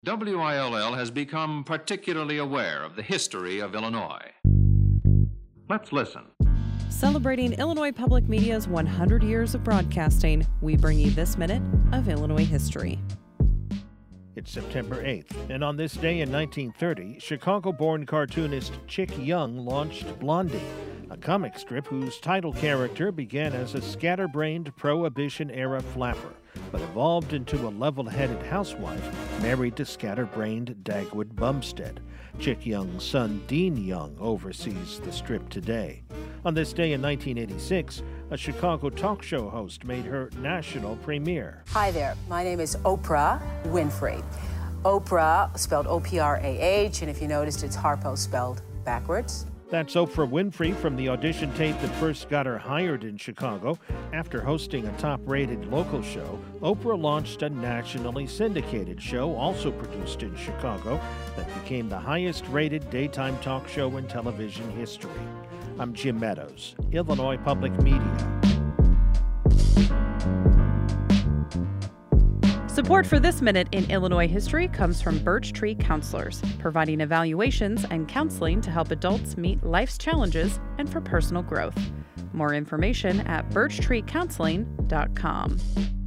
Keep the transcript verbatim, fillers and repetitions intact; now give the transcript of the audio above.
W I L L has become particularly aware of the history of Illinois. Let's listen. Celebrating Illinois Public Media's one hundred years of broadcasting, we bring you this minute of Illinois history. It's September eighth, and on this day in nineteen thirty, Chicago-born cartoonist Chick Young launched Blondie, a comic strip whose title character began as a scatterbrained Prohibition-era flapper, but evolved into a level-headed housewife married to scatterbrained Dagwood Bumstead. Chick Young's son, Dean Young, oversees the strip today. On this day in nineteen eighty-six, a Chicago talk show host made her national premiere. Hi there, my name is Oprah Winfrey. Oprah, spelled O P R A H, and if you noticed, it's Harpo spelled backwards. That's Oprah Winfrey from the audition tape that first got her hired in Chicago. After hosting a top-rated local show, Oprah launched a nationally syndicated show, also produced in Chicago, that became the highest-rated daytime talk show in television history. I'm Jim Meadows, Illinois Public Media. Support for this minute in Illinois history comes from Birch Tree Counselors, providing evaluations and counseling to help adults meet life's challenges and for personal growth. More information at birch tree counseling dot com.